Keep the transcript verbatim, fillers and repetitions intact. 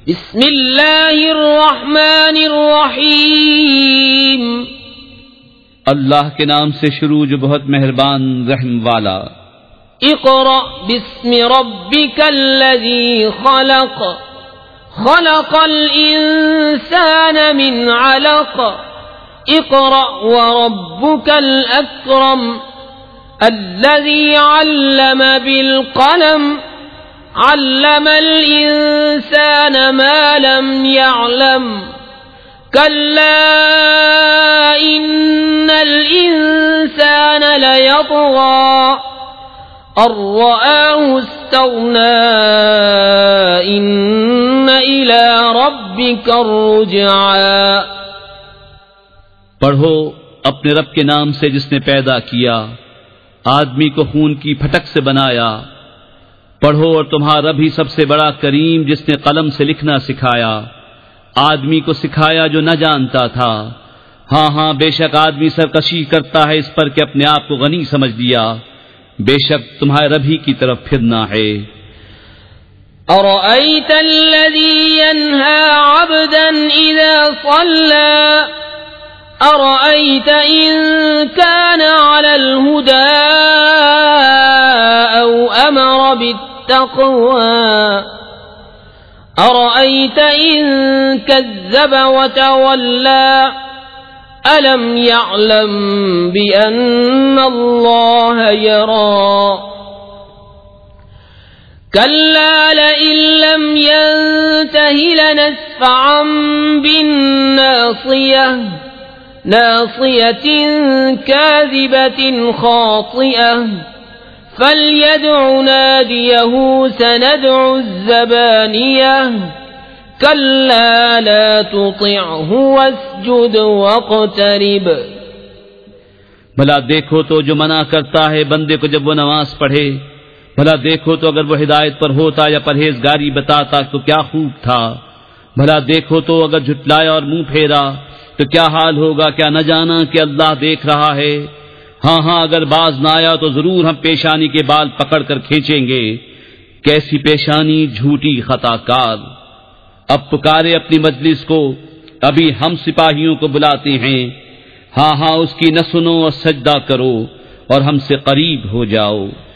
بسم اللہ الرحمن الرحیم، اللہ کے نام سے شروع جو بہت مہربان رحم والا۔ اقرأ باسم ربک الذی خلق، خلق الانسان من علق، اقرأ وربک الاکرم الذی علم بالقلم، علم الانسان ما لم يعلم، كلا ان الانسان ليطغى ان رآه استغنى، ان الى ربك الرجعى۔ پڑھو اپنے رب کے نام سے جس نے پیدا کیا، آدمی کو خون کی پھٹک سے بنایا۔ پڑھو اور تمہارا بھی سب سے بڑا کریم جس نے قلم سے لکھنا سکھایا، آدمی کو سکھایا جو نہ جانتا تھا۔ ہاں ہاں بے شک آدمی سرکشی کرتا ہے اس پر کہ اپنے آپ کو غنی سمجھ لیا، بے شک تمہارے رب ہی کی طرف پھرنا ہے۔ أرأيت الذي ينهى عبدا إذا صلى، أرأيت إن كان على الهدى أو أمر بالتقوى، أرأيت إن كذب وتولى، ألم يعلم بأن الله يرى، كلا لئن لم ينته لنسفعا بالناصية، ناصية كاذبة خاطئة، فليدع ناديه سندع الزبانية، كلا لا تطعه واسجد واقترب۔ بھلا دیکھو تو جو منع کرتا ہے بندے کو جب وہ نماز پڑھے، بھلا دیکھو تو اگر وہ ہدایت پر ہوتا یا پرہیزگاری بتاتا تو کیا خوب تھا، بھلا دیکھو تو اگر جھٹلایا اور منہ پھیرا تو کیا حال ہوگا، کیا نہ جانا کہ اللہ دیکھ رہا ہے۔ ہاں ہاں اگر باز نہ آیا تو ضرور ہم پیشانی کے بال پکڑ کر کھینچیں گے، کیسی پیشانی جھوٹی خطا کار۔ اب پکارے اپنی مجلس کو، ابھی ہم سپاہیوں کو بلاتے ہیں، ہاں ہاں اس کی نہ سنو اور سجدہ کرو اور ہم سے قریب ہو جاؤ۔